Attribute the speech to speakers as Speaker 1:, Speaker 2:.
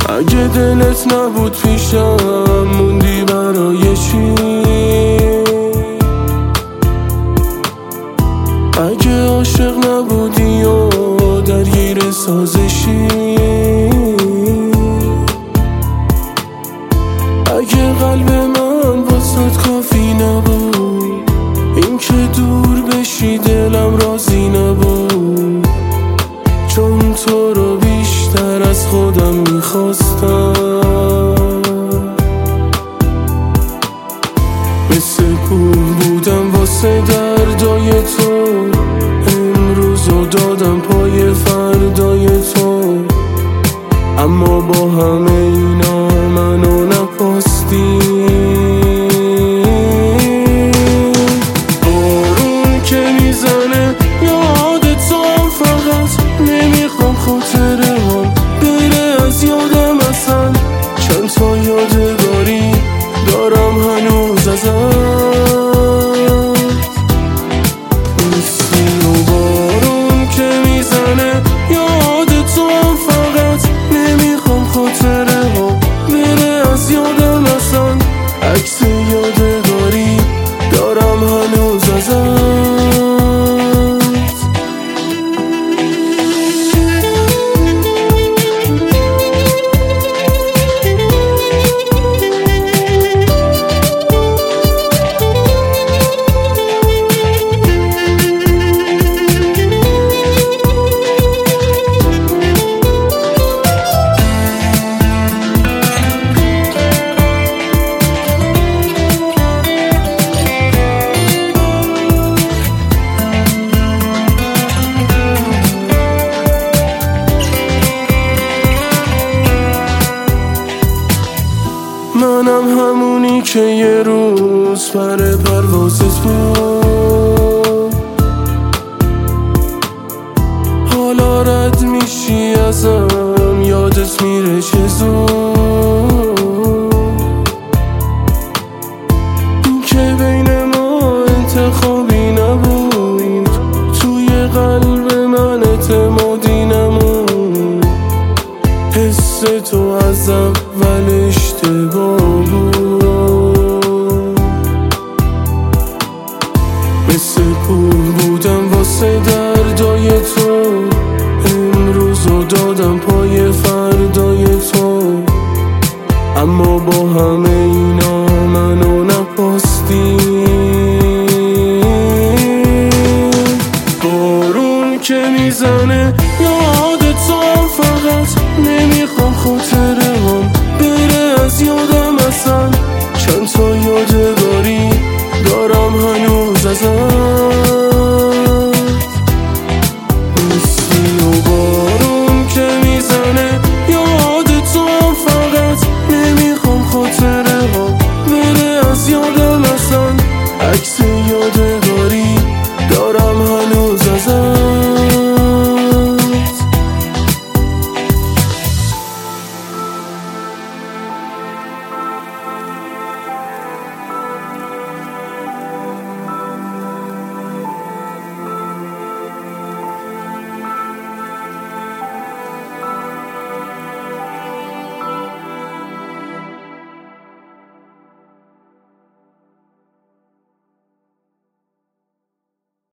Speaker 1: اگه دلت نبود پیشم موندی برای چی؟ اگه عاشق نبودی و درگیر سازشی، اگه قلب من واسات کافی نبود، این که دور بشی دلم راضی نبود، چون تو رو بیشتر از خودم میخواستم. مثل کوه بودم واسه دردای تو، امروزو دادم پای فردای تو، اما با همه اینا منو نپاستی. بارون که میزنه یاد تو فقط، نمیخوام خاطره هم بره از یادم اصلا، چند تا یادگاری دارم هنوز ازت. مثل بارون که میزنه یاد تو فقط، نمیخوام خاطره ها بره از یادم اصلا، عکس یادگاری دارم هنوز ازت. منم همونی که یه روز پر پروازت بود، حالا رد میشی ازم یادت میره چه زود، این که بین ما انتخابی نبود، توی قلب من اعتمادی نمون، حس تو از اول اشتباه بود. مثل کوه بودم واسه دردای تو، امروزو دادم پای فردای تو، اما با همه